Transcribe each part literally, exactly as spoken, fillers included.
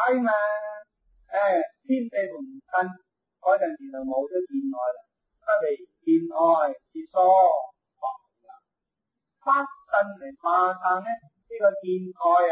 解嘛。誒，天地同根嗰陣時就冇咗見愛啦，不離見愛是疏浮啦。發生嚟化生咧，呢、這個見愛啊，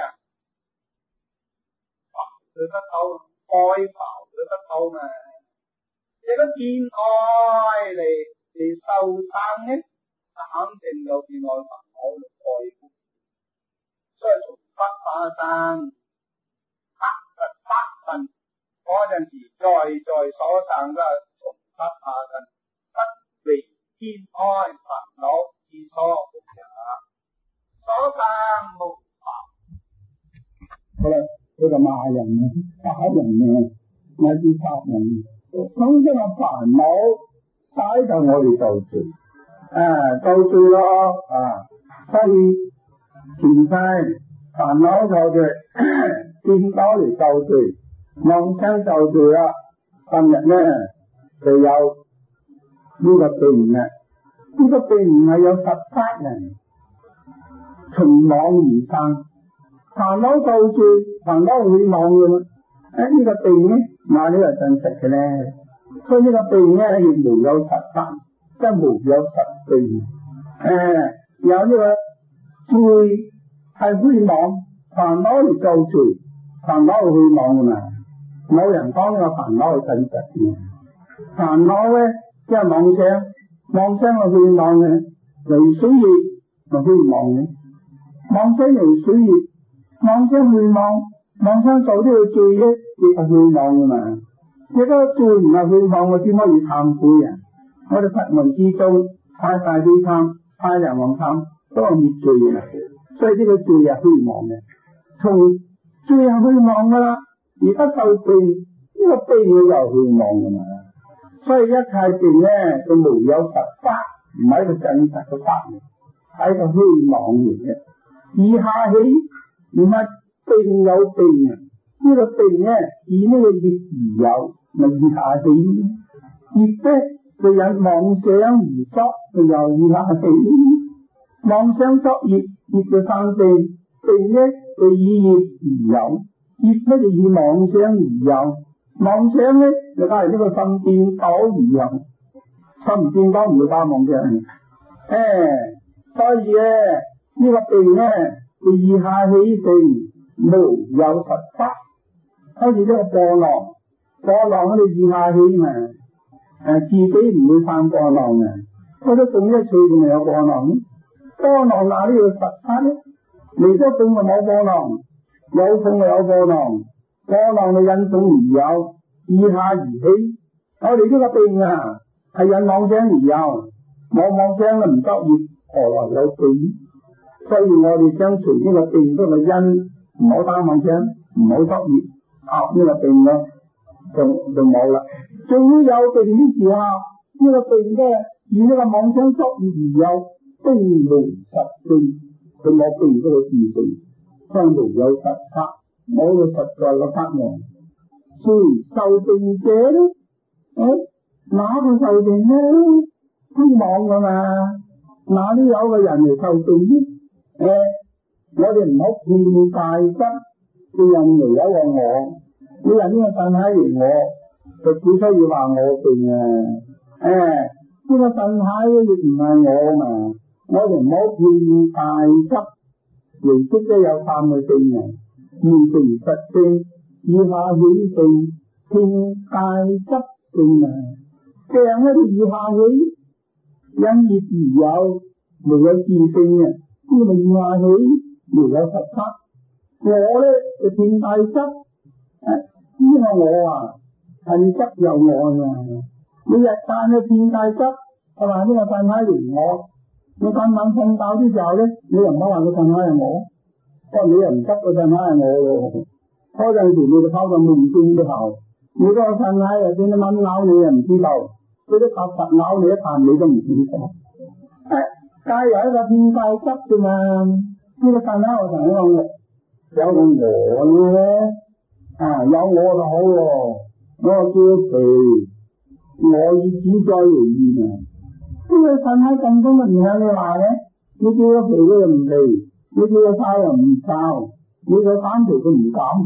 浮佢不到，愛浮佢不到嘛。呢個見愛嚟嚟受生咧，肯定有見愛煩惱嚟愛苦，所以從不化生，不不不分。嗰陣時在在所生都係從不化生，不離見愛煩惱是疏浮也，所生無煩。 好啦，佢就罵人啊，打人啊，乃至殺人。咁即係煩惱使到我哋造罪，啊造罪咯啊，所以前世煩惱造罪，見到嚟造罪。妄想就住啦，今日咧就有呢個病啊，呢、這個病唔係有十八人從妄而生，煩惱就住，煩惱會妄嘅嘛。誒、這、呢個病咧，嗱呢個真實嘅咧，所以呢個病咧亦無有十八，即係無有十病。誒、呃、有呢個罪係會妄，煩惱嚟就住，煩惱會妄嘅嘛。冇人講呢個煩惱係真實嘅，煩惱咧即係妄想，妄想係會妄嘅，如水熱係會妄嘅，妄想如水熱，妄想會妄，妄想做呢個罪咧亦係會妄嘅嘛。呢個罪唔係會妄，我點可以懺悔啊？我哋佛門之中派大悲懺、派梁王懺都係滅罪嘅，所以呢個罪係會妄嘅，從罪係會妄噶啦。而不受病，呢、這個病又會妄嘅嘛，所以一切病咧，佢無有實法，唔係一個真實嘅法嚟，係一個虛妄嚟嘅。以下起唔係病有病啊，呢、這個病咧以呢個業而有，咪以下起。業咧就引妄想而作，就又以下起。妄想作業，業就生病，病咧就以業而有。業咧就以妄想而有，妄想咧就係呢個心顛倒而有，心唔顛倒唔會打妄想。誒、欸，所以咧呢、這個病咧，佢以下起成無有實法，好似呢個波浪，波浪喺度以下起嘛，誒、啊、自己唔會生波浪嘅，嗰啲種一脆就咪有波浪，波浪哪呢個實法咧？嚟咗種就冇波浪。有風就有波浪，波浪就因風而有，以下而起。我哋呢個病啊，係因妄想而有，冇妄想就唔作業，何來有病？所以我哋相隨呢個病都係因，唔好打妄想，唔好作業，啊呢、這個病咧就就冇啦。最有病嘅時候，呢、這個病咧以呢個妄想作業而有，並無實性，佢冇病嗰個自性。真無有實法，冇個實在嘅法門。雖受病者咧，誒，哪個受病咧？虛妄噶嘛，哪裡有個人嚟受病咧？誒，我哋唔好偏大執，叫人嚟有個我，你話呢個腎閪嚟我，就只需要話我病啊。誒，呢個腎閪亦唔係我嘛，我哋唔好偏大執。形式咧有三個性嘅，現成實性，以下起性，偏介執性啊。病咧就以下起，因業而有，無有自性嘅，呢個以下起，無有實法。我咧就偏介執，誒呢個我啊係執有我啊，你日間咧偏介執，係嘛？呢個身體嚟我。你今晚瞓覺嘅時候咧，你又唔好話個腎係我，不過你又唔執個腎係我咯。嗰陣時你就拋到夢境之後，你嗰個腎係又俾啲蚊咬你又唔知道，俾啲鴿實咬你一啖你都唔知道。誒，介有一個偏介執嘅嘛，呢個腎係我同你講嘅，有個我咧，啊有我就好喎，我叫肥，我以此在為義啊。呢個腎喺咁多都唔向你話嘅，你叫佢肥佢又唔肥，你叫佢瘦又唔瘦，你叫佢減肥佢唔減，誒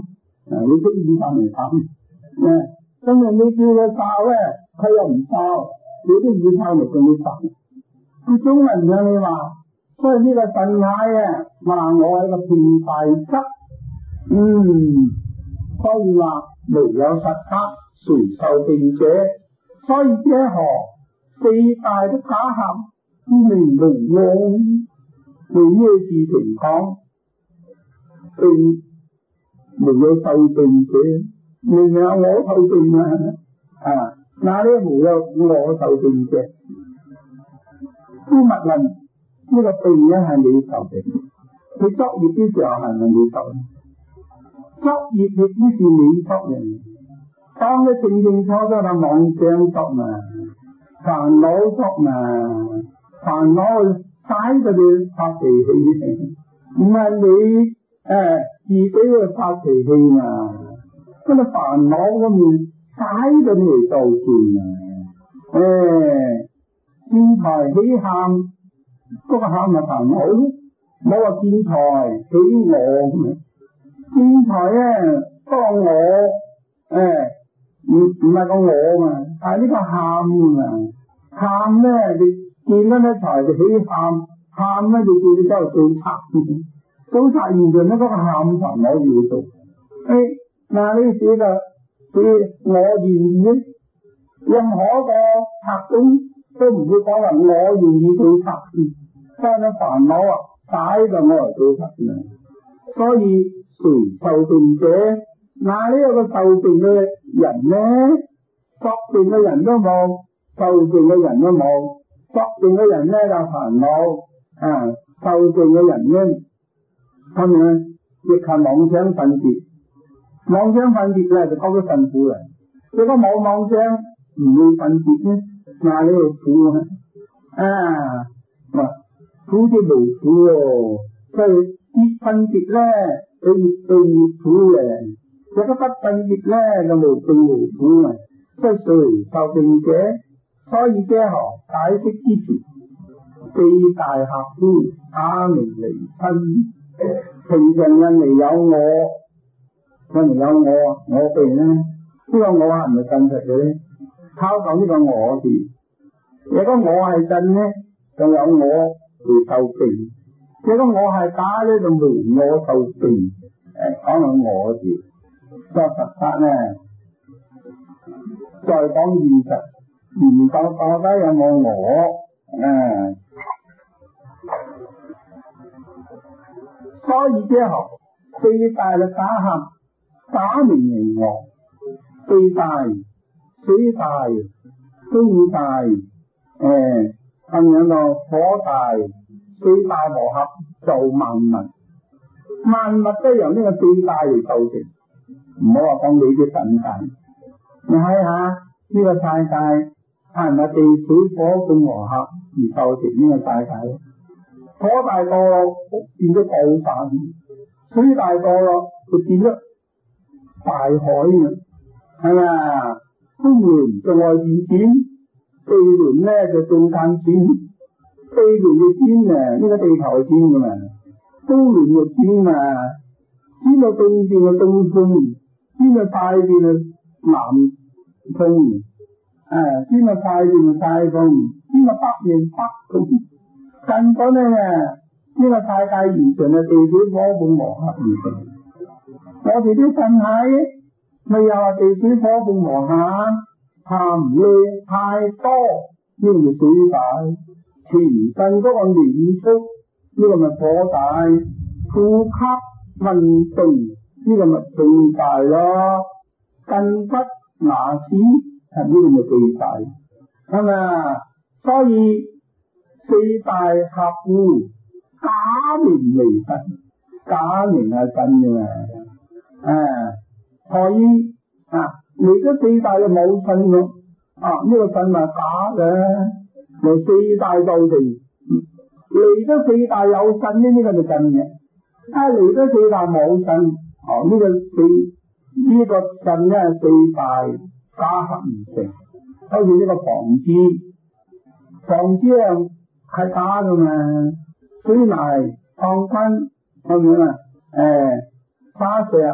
你出醫生嚟探，誒，咁人你叫佢哨咧，佢又唔哨，你啲醫生嚟叫你哨。佢中文嘅你話，所以呢個神奶啊，話我係個變態質，嗯，所以話沒有實客，誰受定者？所以這何四大的假合，名無妄，為呢個事情講，並沒有受定者，明明我受定啊，啊，那呢沒有我受定者。姑勿論呢個病咧係你受定，佢作業嘅時候係咪你受？作業亦都是你作人。當你清清楚楚係妄想作嘛，煩惱作嘛，煩惱使到你發脾氣，唔係你誒自己去發脾氣嘛，嗰個煩惱嗰面使到你嚟做轉啊，誒。見財起喊，嗰、那個喊咪煩惱，冇話見財起我咁啊！見財咧，當我誒唔唔係個我嘛，係呢個喊啊！喊咧，你見到啲財就起喊，喊咧就叫你走去做賊，做賊完全咧嗰個喊煩惱要做。誒、哎，嗱呢寫就寫我願意，任何個賊中。都唔會講話我願意做賊，但係煩惱啊，使到我嚟做賊嘅。所以誰受定者？嗱呢一個受定嘅人咧，作定嘅人都冇，受定嘅人都冇。作定嘅人咧就煩惱啊，受定嘅人咧，咁樣亦係妄想分別。妄想分別咧就講到辛苦啦。如果冇妄想，唔會分別咧。嗱呢個苦啊，啊，苦啲無苦喎，所以越分別咧，佢越對越苦嘅；如果不分別咧，就無對無苦啊。即係誰受定者？所以這何解釋之時，四大合乎假名離身。平常人嚟有我，人嚟有我，我哋咧，呢、這個我係咪真實嘅咧？靠講呢個我字，如果我係真咧，就有我會受定；如果我係假咧，就無我受定。誒，講到我字，作佛法咧，再講現實，研究到底有冇我？啊，所以之後四大嘅假合，假名為我，四大。水大、風大，誒、呃，咁樣個火大，四大和合做萬物，萬物都由呢個四大嚟構成。唔好話講你嘅世界，你睇下呢個世界係咪地水火咁和合而構成呢個世界？火大多咯，變咗暴散；水大多咯，就變咗大海啊，係嘛？風輪就外邊轉，地輪咧就中間轉，地輪就轉啊，呢、這個地球係轉噶嘛，風輪就轉啊，轉到東邊嘅東風，轉到西邊嘅南風，啊，轉到西邊嘅西風，轉到北邊北風，根本咧呢、這個世界完全係地水火風和合而成，我哋啲身體。咪又話地水火風和合，含量太多，呢個咪水大；全身嗰個暖縮，呢個咪火大；呼吸運動，呢個咪地大咯；筋骨牙齒，係呢個咪地大，係咪？所以四大合乎，假名為身，假名係身嘅嘛，啊。所以啊，嚟咗四大就冇身咯，啊呢、這個身係假嘅，由四大造成。嚟咗四大有身呢，呢、這個就真嘅。啊嚟咗四大冇身，哦呢、這個四呢、這個身咧四大加合而成，好似呢個房子，房子啊係假噶嘛，水泥、鋼筋咁樣啊，誒沙石。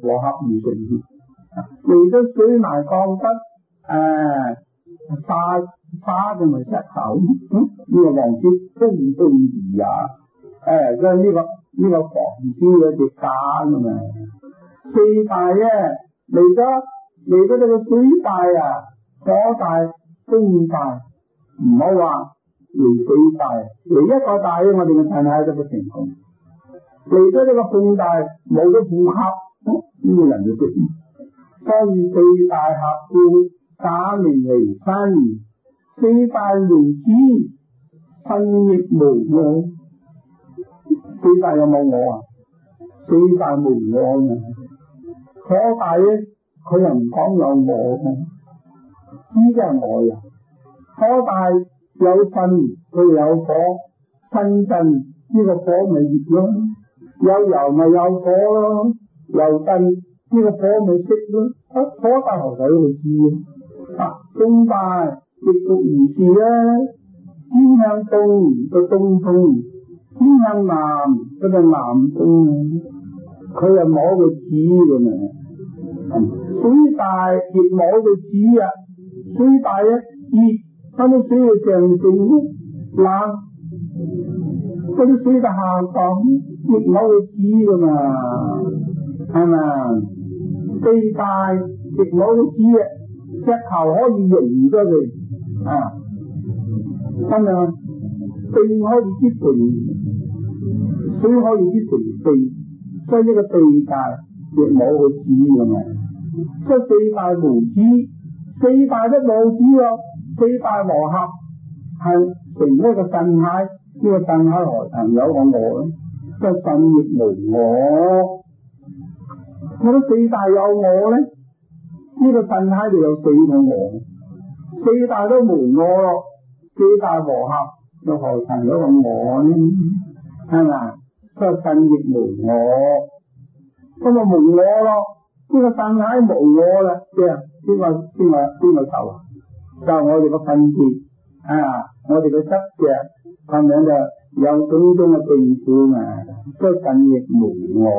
和合而成血。嚟到水泥鋼骨誒沙沙同埋石頭，嗯呢、這個黃鐵風風而也，誒所以呢個呢、這個房子有隻假㗎嘛。四大咧嚟咗嚟咗呢個水大啊，火大風大，唔好話嚟四大，嚟一個大咧，我哋嘅趁喺度嘅成功。嚟咗呢個風大，冇咗負合，呢、這個人就識。所以四大合故，假名離身；四大無子，身亦無我。四大有冇我啊？四大無我嘅。火大咧，佢又唔講有我嘅，呢個係我呀。火大有身，佢有火，身震呢、這個火咪熱咯，有油咪有火咯，油震呢個火咪熄咯。啊，火大何使去知啊？風大亦復如是啦。天向東就東風，天向南就係南風，佢又摸佢指嘅嘛。水大亦摸佢指啊，水大咧熱，嗰啲水係上升，冷嗰啲水就下降，亦摸佢指嘅嘛，係咪？四大亦摸佢指啊，石頭可以溶咗佢啊，係咪？地可以結成，水可以結成地，所以呢個地大亦摸佢指嘅嘛。即係四大無子，四大都冇子喎，四大和合係成呢個身體，呢、這個身體何曾有個我咧？即係身亦無我。我覺得四大有我咧，呢、這個身體就有四個我，四大都無我咯，四大和合又何曾有個我咧？係咪？即係身亦無我，咁咪無我咯。呢個身體無我啦，即係邊個邊個邊個受啊？就係、我哋個分別啊，我哋個執着咁樣就有種種嘅定數嘛，即係身亦無我。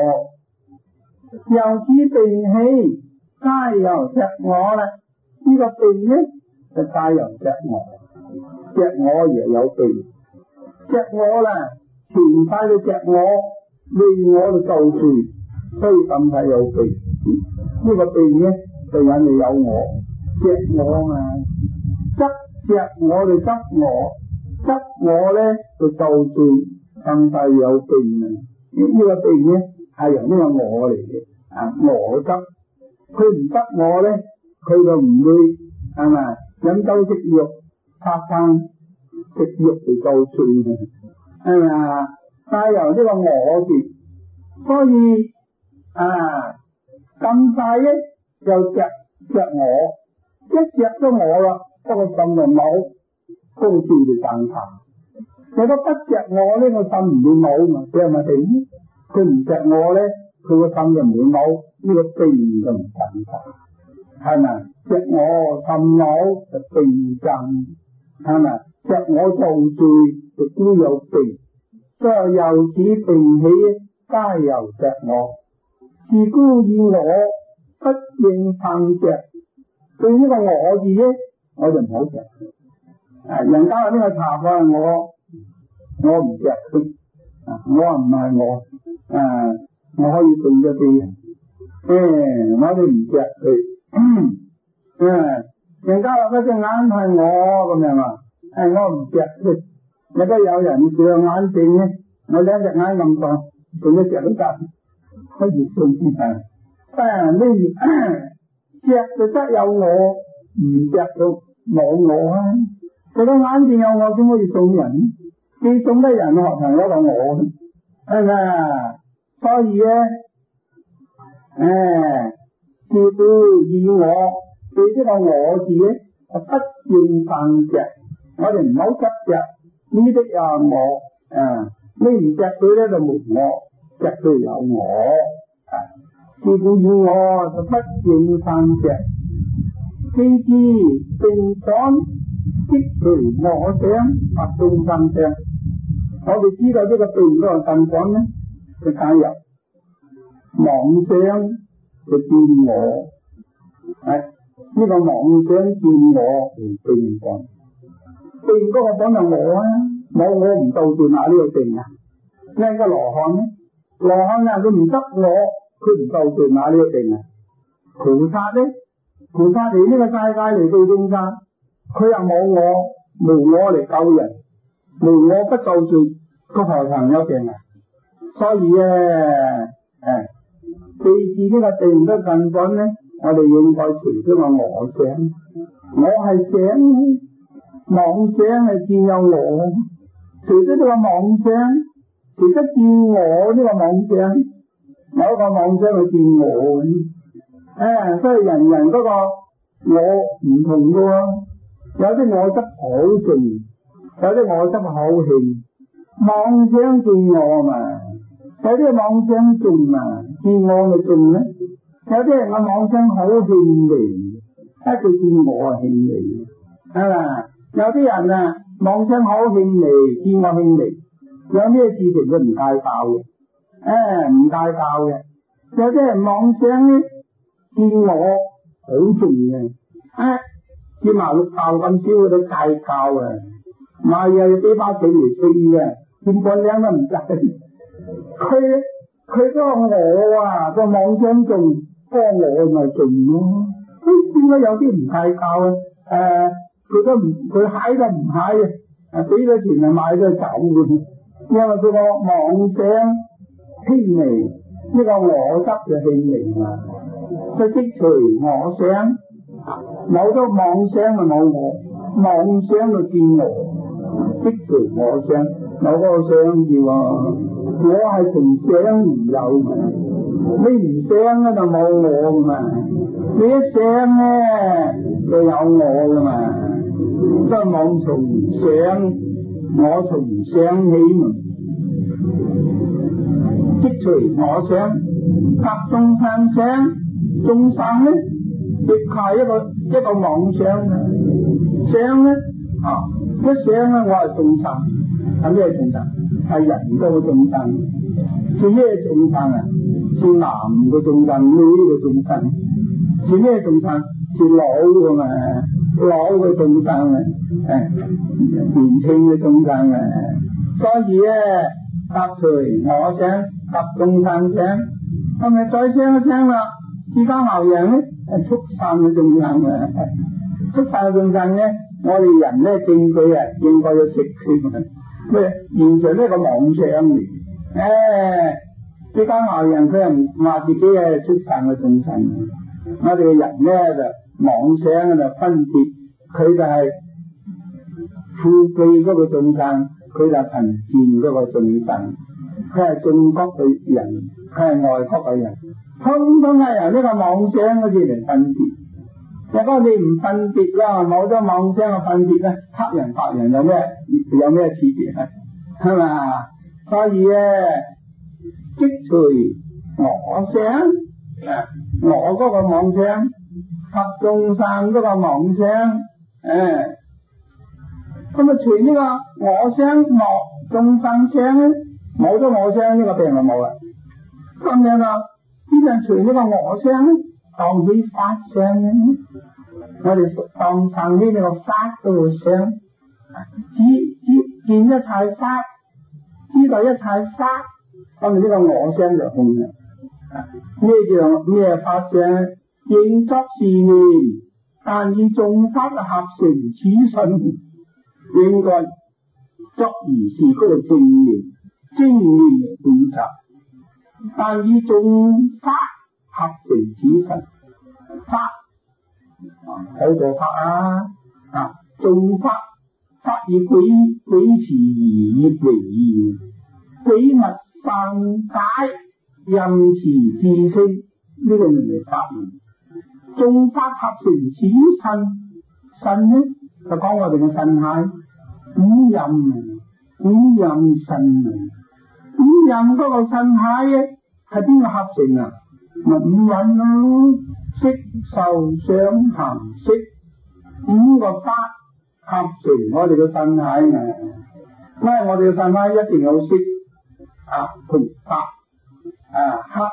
由此定起，皆由隻我啦。呢、這個定呢，就皆由隻我，隻我亦有定，隻我啦，全晒嘅隻我為我哋做住。所以咁睇有定，呢、這個定咧就引嚟有我，隻我嘛，執隻我哋執我，執我咧就做住咁睇有定啊！呢、這個定咧係由呢個我嚟嘅，啊我執，佢唔執我咧，佢就唔會係咪飲酒食肉、殺生食肉嚟做住嘅，係咪啊？係由呢個我字，所以。啊！咁晒咧，又隻隻我，一隻都我啦，不過心就冇，高處就賺茶。如果不隻我呢，個心唔會冇嘛，即係咪定？佢唔隻我咧，佢個心就唔會冇，呢、這個定就唔賺茶，係咪？隻我心冇就定賺，係咪？隻我做住就都有定，所以由此定起，皆由隻我。自故以我不應撐隻，對呢個我字咧，我就唔好隻。啊，人家話呢個茶飯我，我唔隻佢，啊，我話唔係我，啊，我可以信咗啲，誒，我哋唔隻佢，誒，人家話嗰隻眼係我咁樣啊，誒，我唔隻佢，而家有人上眼症咧，我兩隻眼咁講，仲一隻都得。可以信啲啊！啊呢隻就得有我，唔隻就冇我啊！佢個眼睛有我，點可以送人？既送得人，何曾有個我？係咪？所以咧，誒，自故以我對呢個我字咧，不應撐隻。我哋唔好執着呢啲有我，啊，呢唔隻佢咧就冇我。隻都有我，啊！自故以我就不應撐隻，既知並講即其我想，不動生相。我哋知道呢個並嗰個更講咧，就皆由妄想就見我，係呢、這個妄想見我而定本，定嗰個本係我啊，冇我唔到住哪呢個定啊？呢個羅漢咧，羅漢啊佢唔執我，佢唔到住哪呢個定啊？菩薩咧，菩薩嚟呢個世界嚟到眾生，佢又冇我，無我嚟救人，無我不造罪，個頭層有病啊！所以咧，誒，記住呢個定嘅根本咧，我哋應該除咗個我想，我係想，妄想係見有我，除咗呢個妄想，除咗見我呢個妄想，有一個妄想係見我嘅，誒，所以人人嗰個我唔同噶喎。有啲我執好重，有啲我執好輕，妄想見我嘛，有啲妄想重嘛，見我咪重咧。有啲人嘅妄想好輕微，一佢見我啊輕微，係嘛？有啲人啊妄想好輕微，見我輕微，有咩事情佢唔計較嘅，誒唔計較嘅。有啲人妄想咧見我好重嘅，啊。見麻六炮咁少佢都計較啊！買嘢要俾把錢嚟稱嘅，見半兩都唔制。佢佢嗰個我啊，個妄想重，嗰個我咪重咯。點解有啲唔計較啊？誒、呃，佢都唔佢蟹都唔蟹啊！俾咗錢就買咗走嘅，因為佢個妄想輕微，呢、這個我執就輕微啊。佢即除我想。冇咗妄想就冇我，妄想就見我，即除我想，有個想字啊，我係從想而有嘛，你唔想咧就冇我噶嘛，你一想咧就有我噶嘛，所以妄從想，我從想起嘛，即除我想，及眾生想，眾生咧。亦係一個一個妄想啊！想咧啊，一想咧，我係眾生，係咩眾生？係人嗰個眾生，是咩眾生啊？是男嘅眾生，女嘅眾生，是咩眾生？是老嘅嘛，老嘅眾生啊，誒，年輕嘅眾生啊，所以咧，及除我想，及眾生想，係咪再想一想啦？而家後人咧。係畜生嘅眾生啊！畜生嘅眾生咧，我哋人咧證據啊，應該要食佢咩？現在呢個妄想嚟，誒，呢班後人佢又唔話自己係畜生嘅眾生，我哋嘅人咧就妄想就分別，佢就係富貴嗰個眾生，佢就貧賤嗰個眾生，佢係中國嘅人，佢係外國嘅人。通通係由呢個妄想嗰時嚟分別，如果你唔分別啦，冇咗妄想嘅分別咧，黑人白人有咩有咩區別啊？係嘛？所以咧，即除我想，我嗰個妄想，及眾生嗰個妄想，誒、嗯，咁啊除呢個我想莫眾生想咧，冇咗我想呢個病就冇啦，咁樣啊。呢人除呢個我想咧，當起法想咧，我哋當生起呢個法嗰個想，只只見一切法，知道一切法，咁呢個我想就空啦。咩叫咩法想？應作是念，但以眾法合成此信，應該作如是嗰個正念，正念觀察。但以眾法合成此神，法好多法啊！啊，眾法法以鬼鬼詞而業為義，鬼物散解，任詞自性，呢、這個名為法門。眾法合成此神，神呢就講我哋嘅神骸，五任五任神啊！五任嗰個神骸嘅係邊個合成啊？咪五蘊咯，色受想行識五個法合成我哋嘅神骸啊！因為我哋嘅神骸一定有色啊同法啊，黑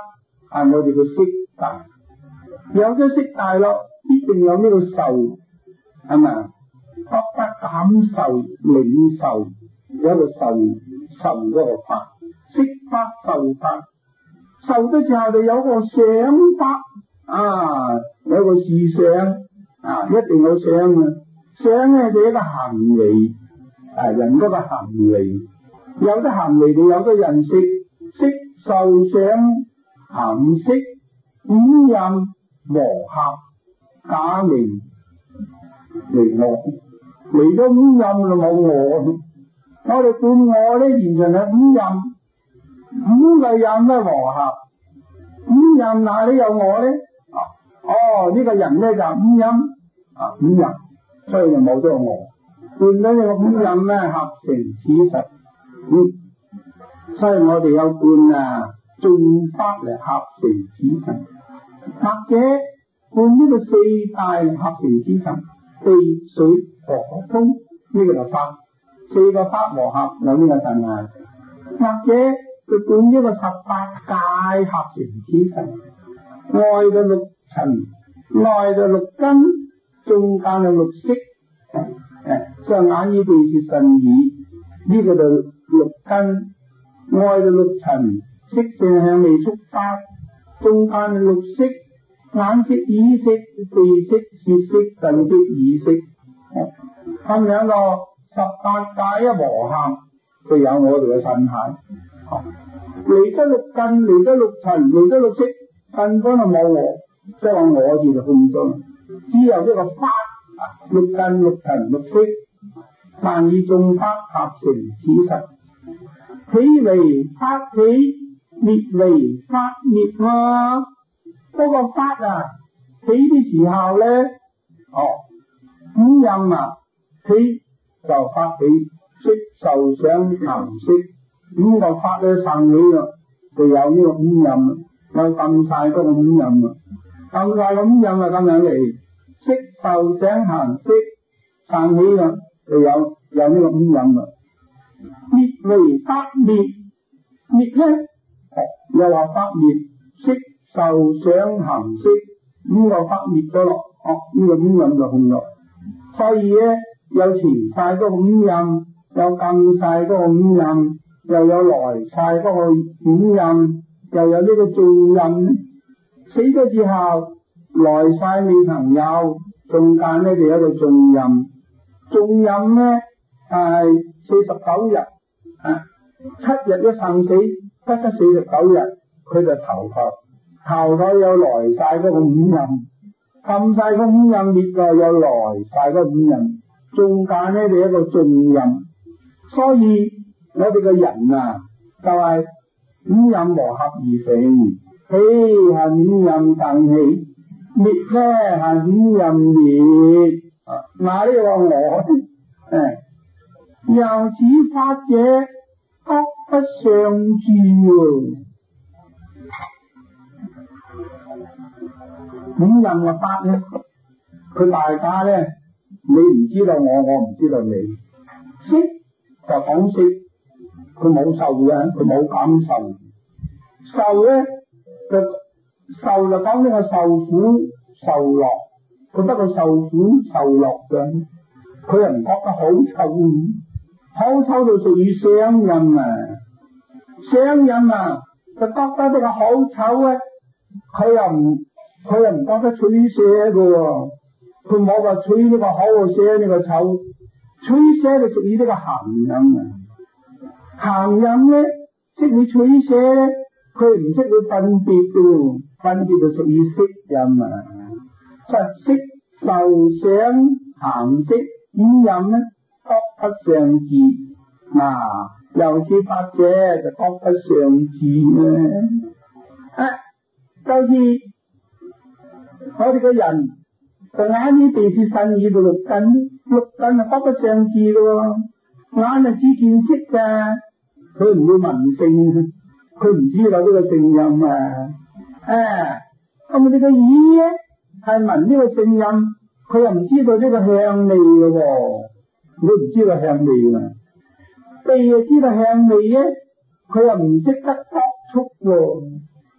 係我哋嘅色大，有咗色大咯，必定有呢個受，係咪啊？覺得感受、領受，有一個受受嗰個法，色法受法，受咗之後就有個想法啊，有個思想啊，一定有想嘅，想咧就一個行為，啊人嗰個行為，有咗行為就有咗人識，識受想行識五蘊和合，假名嚟我。嚟咗五蘊就冇我，我哋觀我咧，現在係五蘊，五個蘊咧和合，五蘊哪裏有我咧？哦，呢、這個人咧就五蘊，啊五蘊，所以就冇咗我。觀咗呢個五蘊咧合成此實，嗯，所以我哋有觀啊，眾法嚟合成此實，或者觀呢個四大合成此實。地水火風呢個就法，四個法和合有呢個神啊，或者佢管呢個十八界合成此實，外嘅六塵，內嘅六根，中間嘅六識，誒，雙眼耳鼻舌身意呢個就六根，外嘅六塵，色聲香味觸法，中間嘅六識。眼識、耳識、鼻識、舌識、身識、意識，咁兩個十八界一和合，就有我哋嘅身體。嚟得六根，嚟得六塵，嚟得六識，根本就冇我，即係話我字就空咗，只有呢個法，六根、六塵、六識，但以眾法合成此實，起為法起，滅為法滅啊！嗰個法啊，起啲時候咧，哦，五蘊啊，起就法起，色受想行識，五個法咧生起啦，就有呢個五蘊，有撳晒嗰個五蘊啊，撳晒個五蘊啊咁樣嚟，色受想行識生起啦，就有有呢個五蘊啊，滅為法滅，滅咧，哦，又話法滅，色受想行識五個法滅咗咯，哦呢、這個五蘊就空咗，所以咧有前晒嗰個五蘊，有近晒嗰個五蘊，又有來晒嗰個五蘊，又有呢個眾蘊，死咗之後來晒未曾有，中間咧就有一個眾蘊，眾蘊咧係四十九日，啊七日一生死，得七四十九日，佢就投胎。頭頭有來晒嗰個五蘊，冚晒個五蘊滅咗有來晒嗰五蘊，中間咧就一個眾蘊，所以我哋個人啊就係、是、五蘊和合而成，起係五蘊生起，滅咧係五蘊滅，嗱呢個我誒，由此法者各不相住。五蘊嘅法咧，佢大家咧，你唔知道我，我唔知道你。識就講識，佢冇受嘅，佢冇感受。受咧，就受就講呢個受苦受樂，佢得個受苦受樂嘅，佢又唔覺得好臭，好臭就屬於雙蘊啊，雙蘊啊，就覺得呢個好臭咧，佢又唔。佢又唔覺得取捨嘅喎，佢冇話取呢個好捨呢個醜，取捨就屬於呢個行陰啊。行陰咧，識會取捨咧，佢唔識會分別嘅，分別就屬於識陰啊。即係識受想行識五陰咧，各不相自。嗱，由此法者就各不相自咧。啊，就是。我哋個人就眼耳鼻舌身意到六根，六根係各不相自嘅喎。眼係只見色嘅，佢唔會聞聲，佢唔知道呢個聲音啊。誒，咁我哋個耳咧係聞呢個聲音，佢又唔知道呢個香味嘅喎，佢唔知道香味嘅。鼻又知道香味咧，佢又唔識得覺觸喎。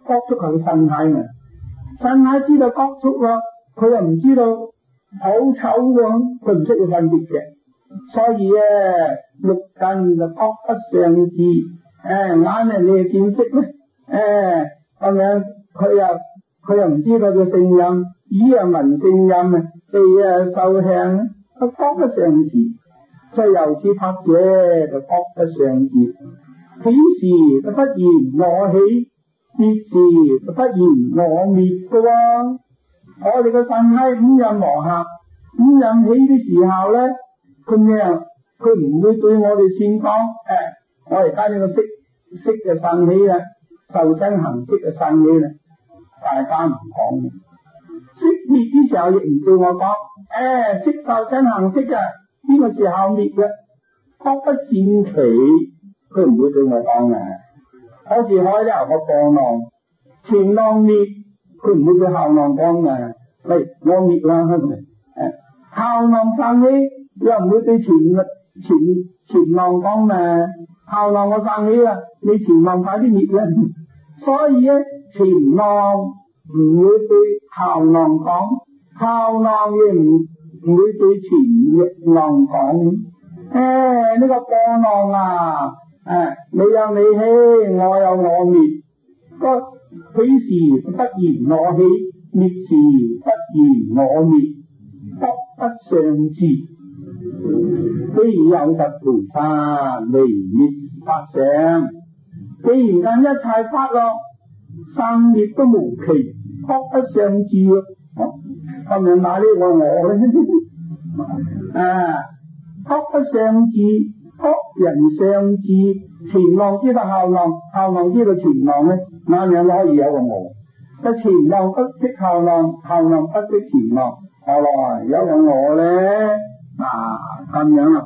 覺觸係個身體嘛，身體知道覺觸喎，佢又唔知道好醜喎，佢唔識去分別嘅。所以咧，六根就覺不上智，誒、哎、眼係你係見識咧，誒咁樣佢又佢又唔知道個聲音，耳又聞聲音，鼻啊受香，佢覺不上智。所以由此拍者就覺不上智，起時就不言我起，滅時就不言我滅嘅喎。我哋個身體五蘊和合，五蘊起嘅時候咧，佢咩啊？佢唔會對我哋先講，誒、哎，我而家呢個色色嘅生起啦，受身行識嘅生起啦，大家唔講。色滅嘅時候亦唔對我講，誒、哎，色受身行識嘅呢個時候滅嘅，覺不善其，佢唔會對我講嘅。好似海流個波浪，前浪滅，佢唔會對後浪講嘅。喂，我滅啦，係咪？誒，後浪生起，又唔會對前前前浪講嘅。後浪我生起啦，你前浪快啲滅啦。所以咧，前浪唔會對後浪講，後浪亦唔唔會對前浪講。誒，呢個波浪啊！誒，你有你起，我有我滅。個起時不言我起，滅時不言我滅，覺不上智。非有實菩薩離滅法相。既然間一切法咯，生滅都無期，覺不上智咯。咁樣買呢個我咧？啊，覺不上智。覺人上智，前浪知道後浪，後浪知道前浪咧，咁樣可以有個我。個前浪不識後浪，後浪不識前浪，後來有個我咧，啊咁樣啦。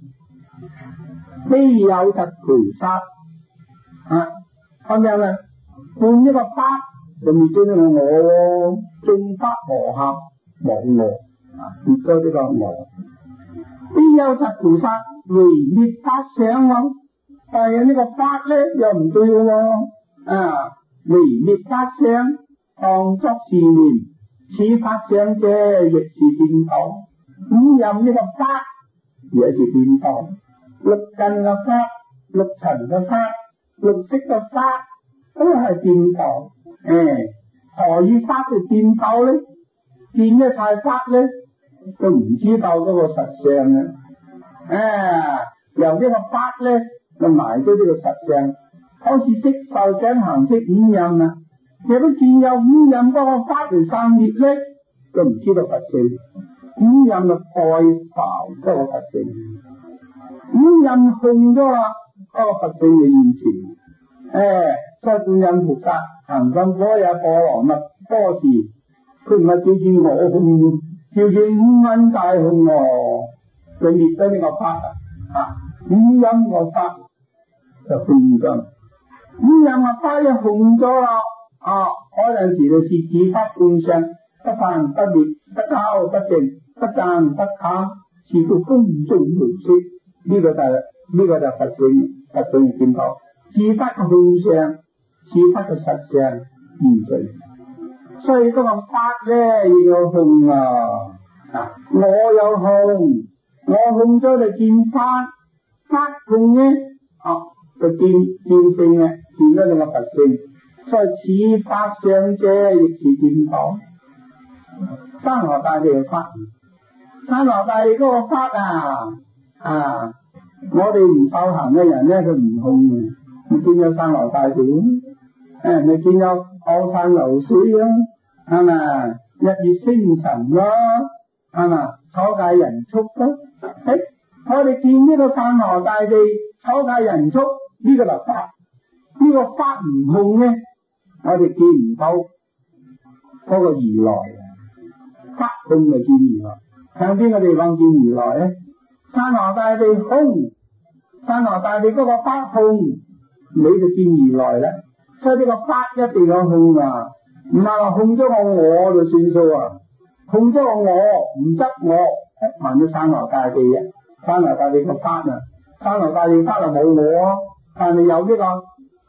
非有實菩薩啊，咁樣啦，換一個法就滅咗呢個我咯，眾法和合冇我啊，滅咗呢個我。非有實菩薩離滅法相喎，但係呢個法咧又唔對嘅喎，啊離滅法相當作是念，此法相者亦是顛倒，五蘊呢個法也是顛倒，六根嘅法、六塵嘅法、六識嘅法都係顛倒，誒何以法係顛倒咧？見一切法咧，都唔知道嗰個實相嘅。啊，由呢個法咧，就埋咗呢個實相，好似色受想行識五蘊啊，亦都見有五蘊嗰個法嚟生滅咧，都唔知道佛性。五蘊就代浮嗰個佛性，五蘊控咗啦，嗰個佛性嘅現前。誒，所以觀音菩薩行深般若波羅蜜多時，佢唔係照見我控，照見五蘊大控哦。佢滅咗呢個法啊，五蘊個法就控咗，五蘊個法一控咗啦，啊嗰陣時就係自法半相，不散不滅，不交不淨，不讚不嘆，是叫公眾無色。呢、這個就係、是、呢、這個就係佛性，佛性嘅見到自法嘅控相，自法嘅實相現在。所以嗰個法咧要控啊，啊我有控。我控咗就見法，法控咧，啊就見見性嘅，見咗你個佛性，所以此法相者亦是顛倒。山河大地嘅法，山河大地嗰個法啊，啊我哋唔修行嘅人咧，佢唔控嘅，唔見有山河大地，誒咪見有高山流水啊，係咪日月星辰咯，係咪草芥人畜咯。誒、哎，我哋見呢個山河大地、草芥人畜呢、這個就法，呢、這個法唔控咧，我哋見唔到嗰個如來，法控就見如來。向邊個地方見如來咧？山河大地控，山河大地嗰個法控，你就見如來啦。所以呢個法一定要控啊，唔係話控咗個我就算數啊，控咗個我唔執我。問咗山河大地啊，山河大地個法啊，山河大地法就冇我，但係有呢個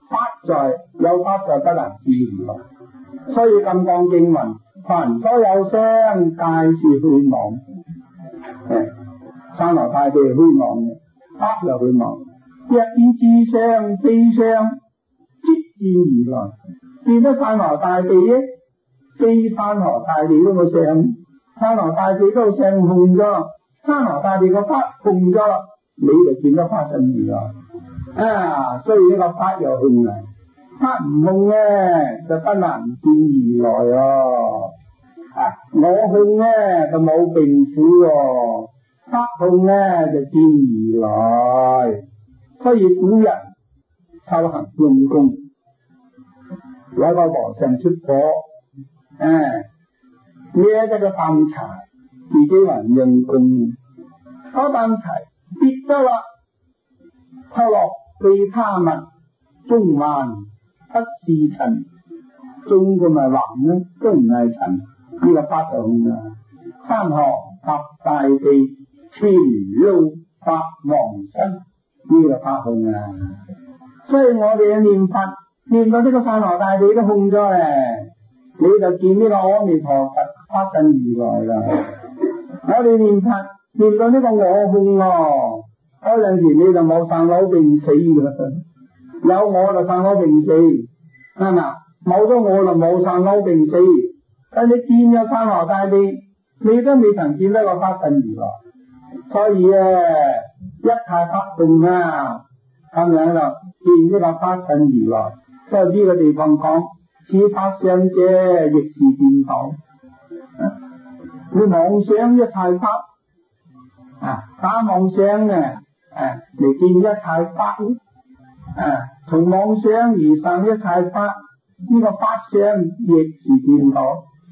法在有法在，不能見如來。所以金剛經云：凡所有相，皆是虛妄。誒，山河大地係虛妄嘅，法又虛妄。若見諸相非相，即見如來。見得山河大地嘅，非山河大地都冇相，山河大地都相空咗，山河大地個法空咗，你就見得法身如來。啊，所以呢個法又空啊，法唔空咧就不能見如來哦。啊，我空咧就冇病苦喎，法空咧就見如來。所以古人修行用功，有一個和尚出火，誒孭咗個擔柴，自己還用功，嗰擔柴跌咗啦，拋落其他物，中還不是塵，中個咪橫咧，都唔係塵，呢個法就空啦。山河及大地，全露法王身，呢個法空啊。所以我哋嘅念佛，念到呢個山河大地都空咗咧，你就見呢個阿彌陀佛法身如來啦。我哋念佛念到呢個我空咯，嗰陣時你就冇生老病死噶啦，有我就生老病死，係嘛？冇咗我就冇生老病死。但你見咗山河大地，你都未曾見得個法身如來，所以啊，一切法空啊，咁樣就見呢個法身如來。所以呢個地方講，此法相者，亦是顛倒。你妄想一切法啊，打妄想嘅啊嚟見一切法啊，從妄想而生一切法，呢、這個法相亦是顛倒。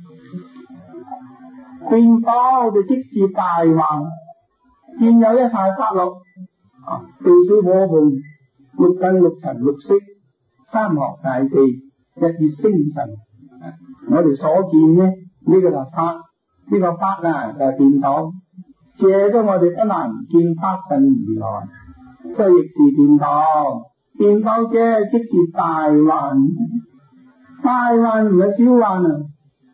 顛倒就即是大幻，見有一切法落啊，地水火風、六根六塵六識、山河大地、日月星辰，啊、我哋所見呢，呢、這個就法，呢、這個法啊就係顛倒，借咗我哋不能見法身如來，所以亦是顛倒。顛倒者即是大幻，大幻唔係小幻啊！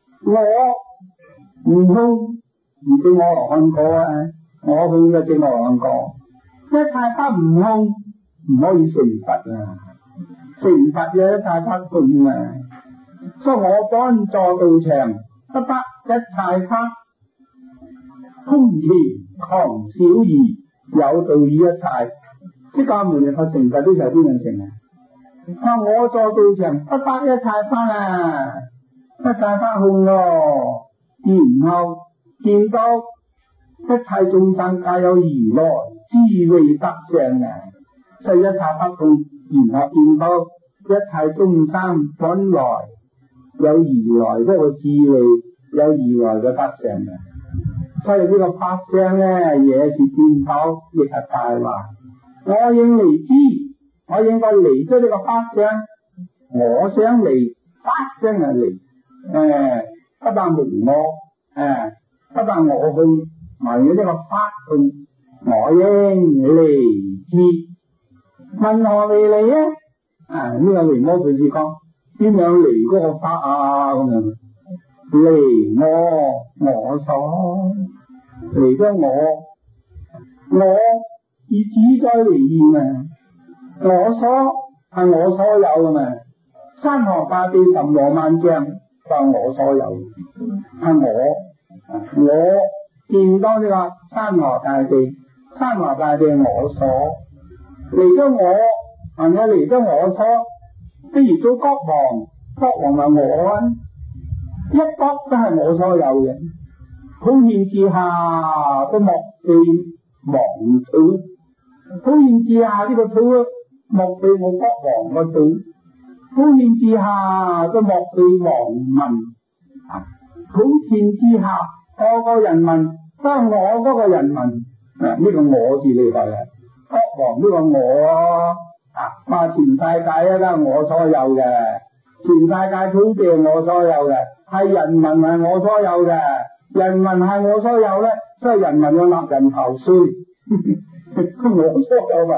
我唔空，唔知我羅漢果啊！我空嘅正我羅漢果，一切法唔空，唔可以成佛啊！成佛嘅一切法空啊！所以我幫助道場，不得一切法空前狂小義，有道於一切。釋迦牟尼佛成佛都係邊樣成啊？啊！我助道場，不得一切法啊！一切法空咯，然後見到一切眾生皆有如來智慧德相啊！所以一切法空，然後見到一切眾生本來有如來嗰個智慧，有如來嘅德相啊！所以呢個法相咧，也是顛倒，亦係大幻。我應離知，我應該離咗呢個法相，我想離法相係離，誒，不但無我，誒，不但我去，還有呢個法空，我應離知。問何為離啊？啊，呢、這個離魔佢是講點樣離嗰個法啊？咁樣離我我所，離咗我我。以自在離現啊！我所係我所有㗎嘛，山河大地十羅萬象就係我所有，係我我見到呢個山河大地，山河大地係我所，離咗我，係咪離咗我所？譬如做國王，國王係我啊，一國都係我所有嘅，普天之下都莫非王土。普天之下呢個土，莫非我國王個土；普天之下都莫非王民。啊，普天之下個個人民都係我嗰個人民。啊，呢、這個我字厲害啊！國王呢個我啊，話全世界啊都係我所有嘅，全世界土地係我所有嘅，係人民係我所有嘅，人民係我所有咧，所以人民要納人頭稅。我所有啊，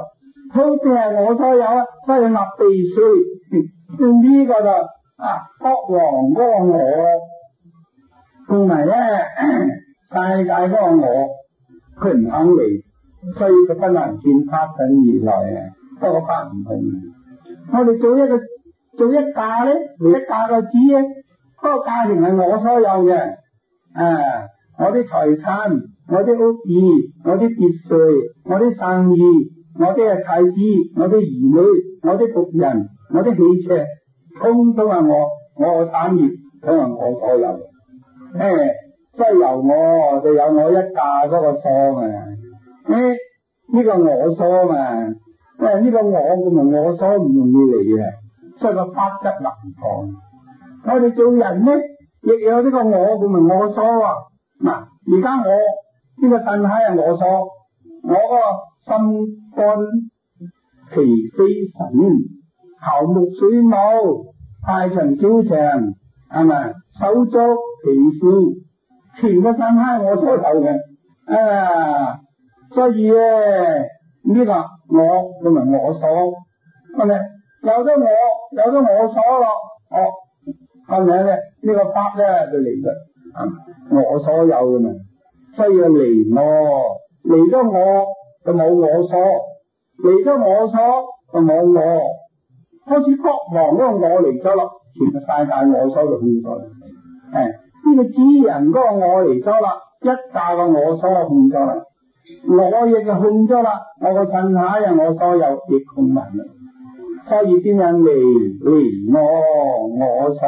土地係我所有啊，所以納地稅，呢個就啊國王嗰個我，同埋咧世界嗰個我，佢唔肯嚟，所以佢不能見他生而來啊，不過法唔同。我哋做一個做一架咧，一架個子咧，嗰個家庭係我所有嘅，啊，我啲財產，我啲屋宇，我啲別墅，我啲生意，我啲嘅妻子，我啲兒女，我啲僕人，我啲汽車，通通係我，我嘅產業都係我所有嘅。誒，即係由我就有我一架嗰個倉啊！誒，呢個我所嘛，誒呢個我咁同我所唔容易嚟嘅，所以個法則難講。我哋做人咧，亦有呢個我咁同我所啊。嗱，而家我呢個身體係我所，我個心肝脾肺腎、頭目水母、大腸小腸係咪？手足皮膚，全個身體係我所有嘅。啊，所以咧呢、這個我咁咪我所，係咪？有咗我，有咗我所咯，哦，係咪咧？呢、這個法咧就嚟啦，啊，我所有嘅嘛，所以離我，離咗我就冇我所，離咗我所就冇我，好似國王嗰個我嚟咗咯，全個世界我所就控咗，誒，呢個主人嗰個我嚟咗啦，一大個我所控咗啦。我亦就控咗啦，我個身體啊，我所有亦控埋啦。所以點樣離離我我所，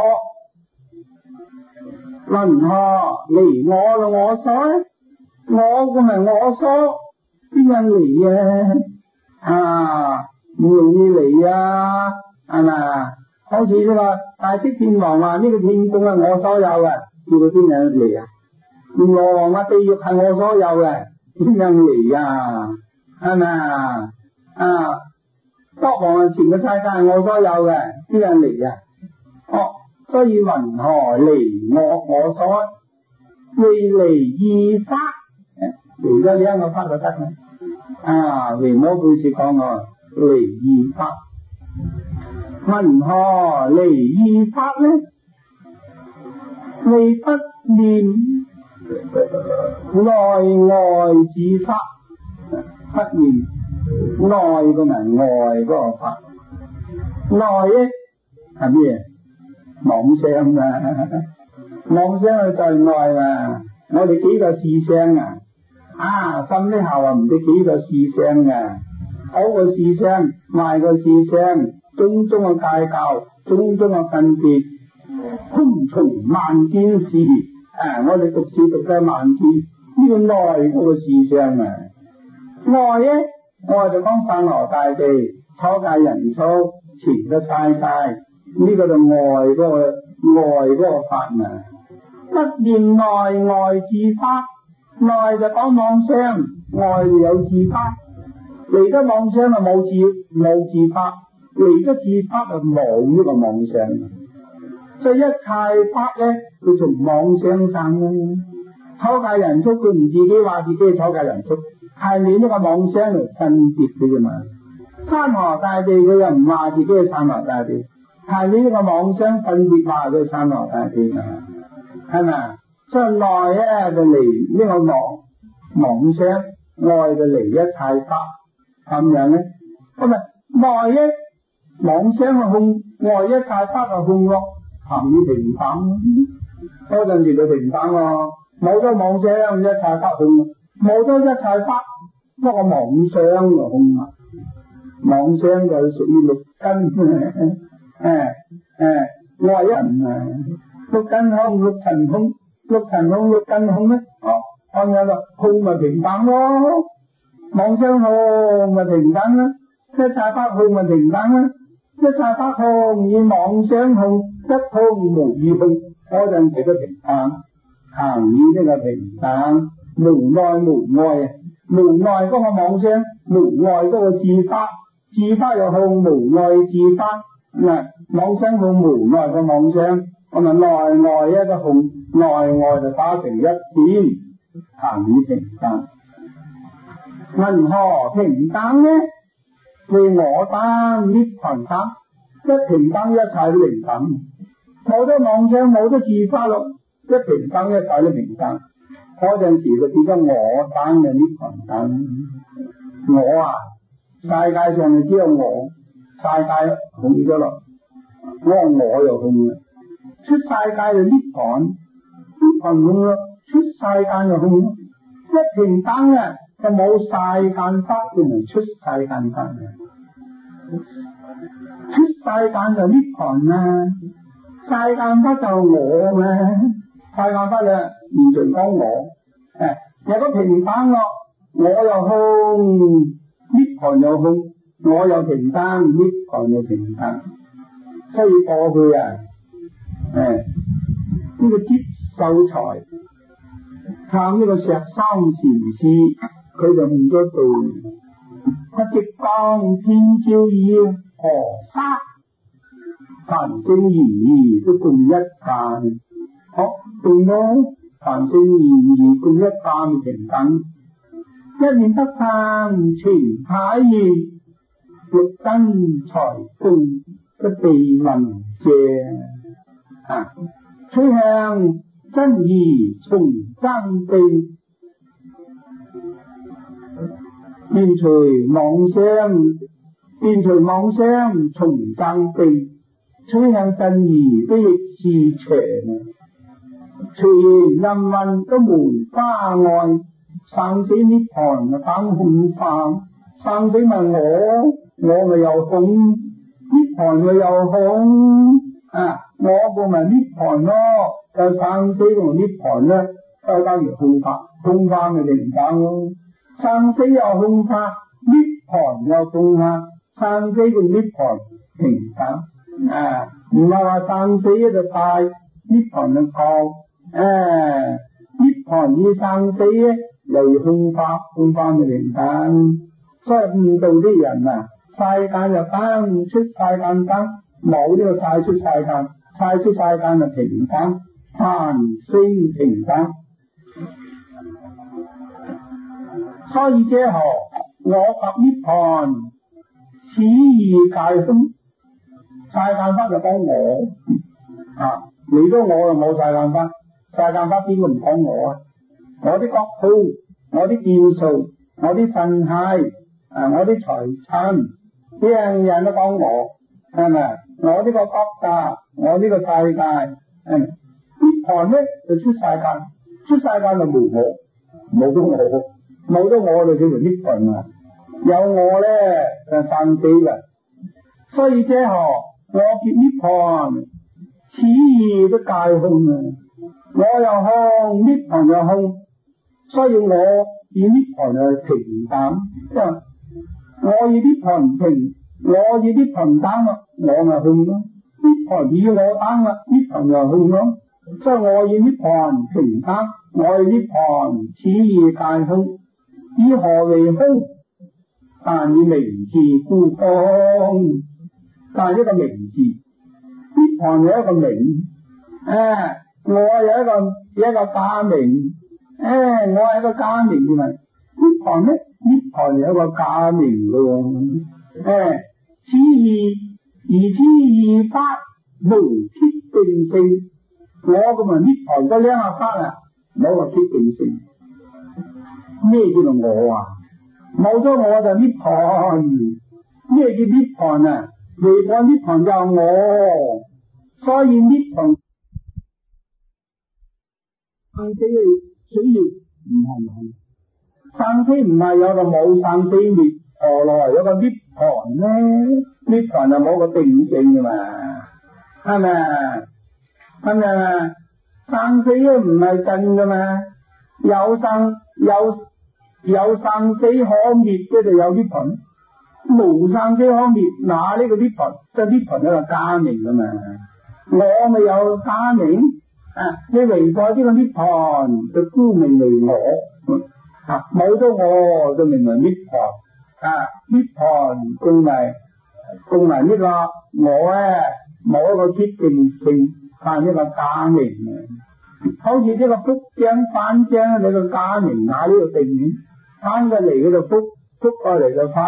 論何離我咯我所咧？我咁係我所，點樣離啊？啊，唔容易離啊，係咪？好似呢個大釋天王話呢個天宮係我所有嘅，叫佢點樣離啊？閻羅王話地獄係我所有嘅。點樣嚟啊？係咪啊？啊，國王係全個世界係我所有嘅，點樣嚟啊？哦，所以云何離我我所？為離二法，離咗兩個法就得啦。啊，維摩居士講過離二法，云何離二法呢？為不念內外之法，不念內個咪外嗰個法，內咧係咩？妄想啊，妄想係在內嘛。我哋幾個思想啊，啊，心呢後啊唔知幾個思想啊，好個思想，壞個思想，種種嘅計較，種種嘅分別，昆蟲萬件事。啊！我哋讀書讀得萬字，呢個內嗰個思想啊，外咧，我就講山河大地、初界人畜、全個世界，呢、這個就外嗰、那個外嗰個法啊。不念內外之法，內就講妄想，外就有自法。離咗妄想就冇自冇自法，離咗自法就冇呢個妄想。所以一切法咧，佢從妄想生嘅。初界人畜，佢唔自己話自己係初界人畜，係你呢個妄想嚟分別嘅啫嘛。山河大地，佢又唔話自己係山河大地，係你呢個妄想分別話佢係山河大地啊，係咪？所以內咧就離呢個妄妄想，外就離一切法，咁樣咧，咁啊內咧妄想係控，外一切法係控咯。行於平等，嗰陣時就平等喎，冇咗妄想一切法控，冇咗一切法，不過妄想就控啦。妄想就屬於六根，誒誒，外一人啊，六根空，六塵空，六塵空，六根空咧，哦，咁樣咯，控咪平等咯，妄想控咪平等啦，一切法控咪平等啦，一切法控以妄想控。一空無二空，嗰陣時都平等，行於呢個平等，無內無外，無內嗰個妄想，無外嗰個自法，自法又控無外自法，嗱，妄想控無內嘅妄想，咁啊內外一個控，內外就打成一片，行於平等。云何平等呢？ 為我單涅槃單，一平等一切都平等，冇得妄想，冇得自發咯，一平等一切都平等。嗰陣時就變咗我單嘅涅槃單。我啊，世界上就只有我，世界控咗咯，我我又控啦，出世界就涅槃，涅槃控咯，出世界就控咯，一平等嘅就冇世間法，就唔出世間法嘅，出世間就涅槃啦，世間法就我咩？世間法就完全講我，誒，有個平等咯，我又控，涅槃又控，我又平等，涅槃又平等，所以過去啊，誒，呢個接受財撐呢個石山禪師，佢就悟咗道，我直光天照耀河沙，凡聖賢義都共一間，好對咯，凡聖賢義共一間平等，一念得生全體現，六根財供不地雲謝啊，趨向真義從真地，斷除妄想，斷除妄想從真地，趨向真義都亦是長，隨人運都梅花愛，生死涅槃等空法，生死咪我，我咪又空，涅槃咪又空啊，我個咪涅槃咯，就生死同涅槃咧都等於空法，空法咪平等咯，生死又空法，涅槃又空法，生死同涅槃平等啊，唔係話生死就大，涅槃就高，誒，涅槃與生死咧又空法，空法咪平等，所以悟道啲人啊，世間就等，出世間等，冇呢個世出世間，世出世間就平等，凡聖平等。所以者何？我及涅槃，此二界空。世間法就講我啊，嚟到我就冇世間法，世間法邊個唔講我啊？我啲國土，我啲建數，我啲身體，啊，我啲財產，樣樣都講我，係咪？我呢個國家，我呢個世界，係咪？涅槃咧就出世界，出世界就無我，冇咗我，冇咗我就叫做涅槃啊！有我咧就生死嘅，所以者何？我見涅槃，此二都皆空啊！我又空，涅槃又空，所以我與涅槃係平等，即係我與涅槃平，我與涅槃等啦，我咪空咯；涅槃與我等啦，涅槃又空咯。所以我與涅槃平等，我與涅槃此二皆空。以何為空？但以名字故空。但係一個名字，涅槃有一個名，誒、啊，我有一個有一個假名，誒、啊，我係一個假名嘅嘛。涅槃咧，涅槃有一個假名嘅喎，誒、啊，此二而此二法無決定性，我咁啊涅槃嗰兩個法啊，冇個決定性。咩叫做我啊？冇咗我就涅槃，咩叫涅槃啊？離開涅槃就我，所以涅槃生死嘅需要唔係冇，生死唔係有個冇生死滅，何來有個涅槃呢？涅槃就冇個定性噶嘛，係咪啊？係咪啊？生死都唔係真噶嘛，有生有有生死可滅嘅就有涅槃。無生死可滅，嗱呢個涅槃，即係涅槃一個假名噶嘛。我咪有假名啊！你離開呢個涅槃，就孤名為我啊！冇咗我就名為涅槃啊！涅槃共埋共埋呢個我咧，冇一個決定性，係一個假名啊！好似呢個福井反井，你個假名喺呢個定面，翻過嚟嗰度福，福過嚟就翻。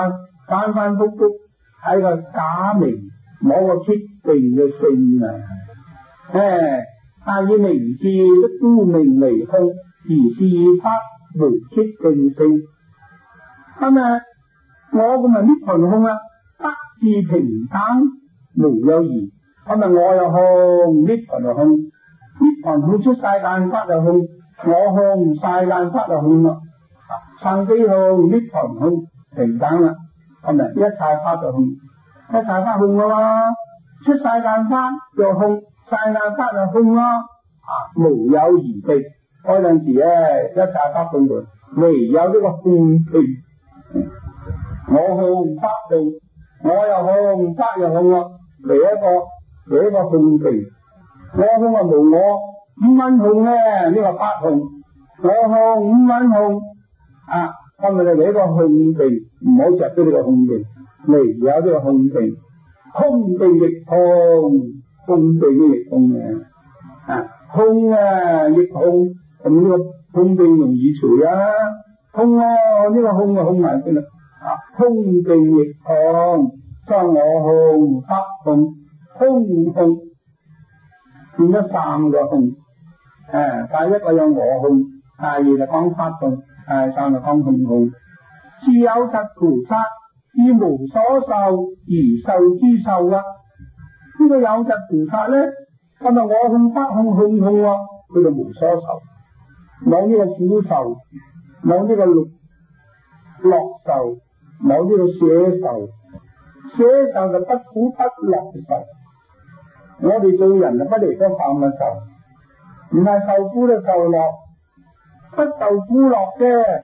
反反复复喺個假名某個決定嘅性啊，誒，但以名字的都名為空，而是法無決定性。咁啊，我咁咪涅槃空啦，得是平等無有異。咁啊，我又空，涅槃又空，涅槃空出世間法又空，我空世間法又空啦。生死空，涅槃空，平等啦。咁啊，一切法就空，一切法空噶啦。出世間法又空，世間法又空啦。啊，無有異地。嗰陣時咧，一切法空嘅，唯有呢個空寂。我空法空，我又空法又空啦。嚟一個嚟一個空寂。我空啊無我，五蘊空咧呢個法空，我空五蘊空啊。今日嚟一個空寂，唔好着咗呢個空寂，唯有呢個空寂，空寂亦空，空寂亦空嘅啊，空啊亦空，咁呢個空寂容易除啊，空啊呢個空啊空埋先啦，啊空寂亦空，所以我空法空，空空變咗三個空，誒，第一個有我空，第二就講法空。誒，三個空空空，自有實菩薩以無所受而受之受啊！呢個有實菩薩咧，咁啊我空法空空空啊，佢就無所受，冇呢個苦受，冇呢個樂樂受，冇呢個捨受，捨受就不苦不樂受。我哋做人就不離嗰三個受，唔係受苦就受樂。不受苦樂嘅。